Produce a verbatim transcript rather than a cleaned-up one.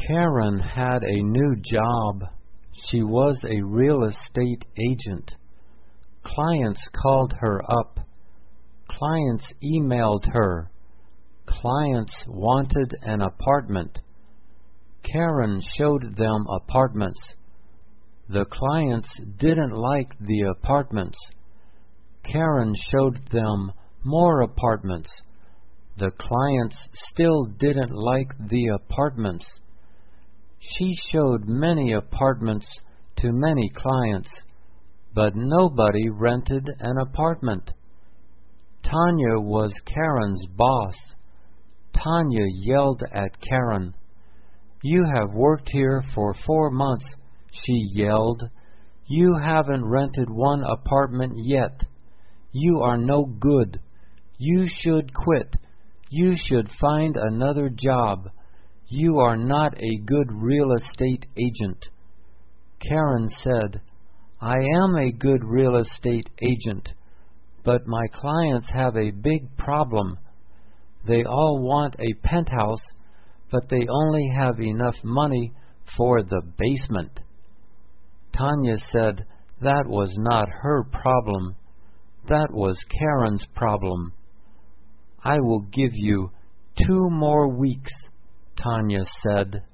Karen had a new job. She was a real estate agent. Clients called her up. Clients emailed her. Clients wanted an apartment. Karen showed them apartments. The clients didn't like the apartments. Karen showed them more apartments. The clients still didn't like the apartments. She showed many apartments to many clients, but nobody rented an apartment. Tanya was Karen's boss. Tanya yelled at Karen. "You have worked here for four months," she yelled. "You haven't rented one apartment yet. You are no good. You should quit. You should find another job. You are not a good real estate agent." Karen said, "I am a good real estate agent, but my clients have a big problem. They all want a penthouse, but they only have enough money for the basement." Tanya said that was not her problem. That was Karen's problem. "I will give you two more weeks," Tanya said.